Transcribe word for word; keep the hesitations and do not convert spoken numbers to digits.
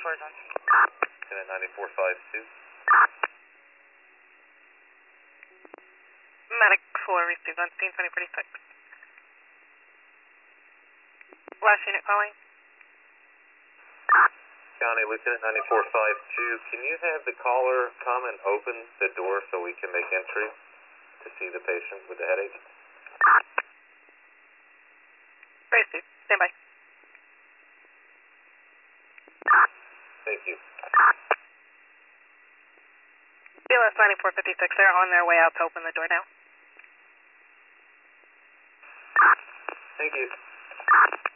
ninety-four zone. Lieutenant ninety-four five two. Medic four received on scene twenty forty-six. Last unit calling. County Lieutenant ninety-four five two, can you have the caller come and open the door so we can make entry to see the patient with the headache? Received. Stand by. Thank you. B L S ninety-four fifty-six, they're on their way out to open the door now. Thank you.